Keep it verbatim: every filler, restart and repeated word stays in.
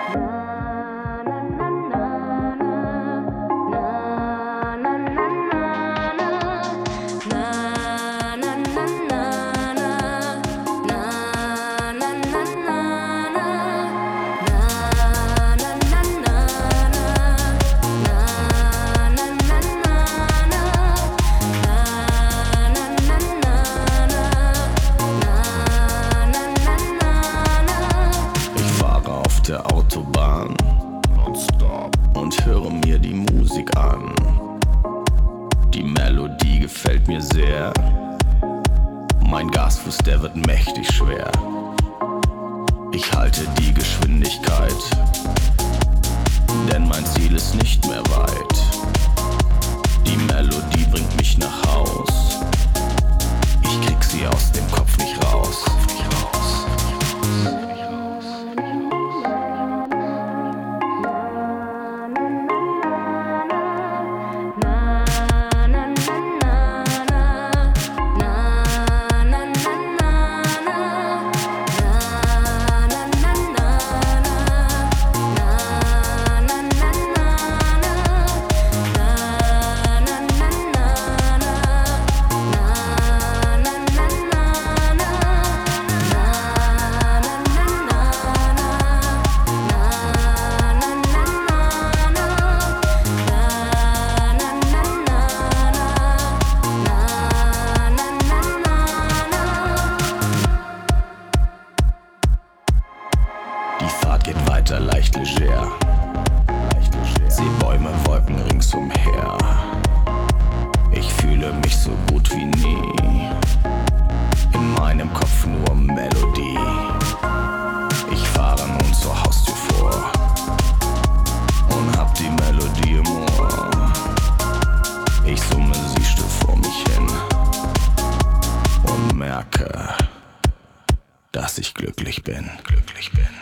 Der Autobahn und höre mir die Musik an. Die Melodie gefällt mir sehr. Mein Gasfuß, der wird mächtig schwer. Ich halte die Geschwindigkeit, denn mein Ziel ist nicht mehr weit. Die Melodie bringt mich nach Haus. Ich krieg sie aus dem Kopf nicht raus. Die Fahrt geht weiter, leicht leger. Seh Bäume, Wolken ringsumher. Ich fühle mich so gut wie nie. In meinem Kopf nur Melodie. Ich fahre nun zur Haustür vor und hab die Melodie im Ohr. Ich summe sie still vor mich hin und merke, dass ich glücklich bin, glücklich bin.